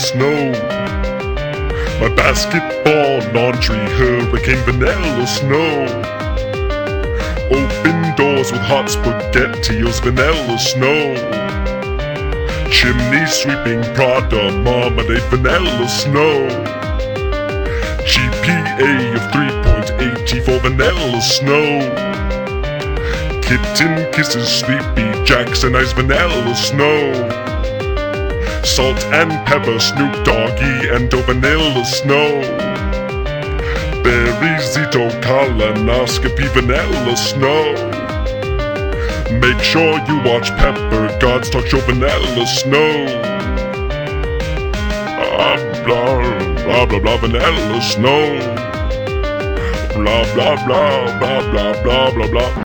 snow. My basketball laundry hurricane vanilla snow. Open doors with hot spaghettios vanilla snow. Chimney sweeping Prada marmalade vanilla snow. GPA of 3.80 for vanilla snow. Kitten kisses Sleepy Jackson ice vanilla snow. Salt and pepper Snoop Doggy and vanilla snow. Berry Zito colonoscopy vanilla snow. Make sure you watch Pepper God's talk show vanilla snow. Blah blah blah blah vanilla snow. Blah blah blah blah blah blah blah blah.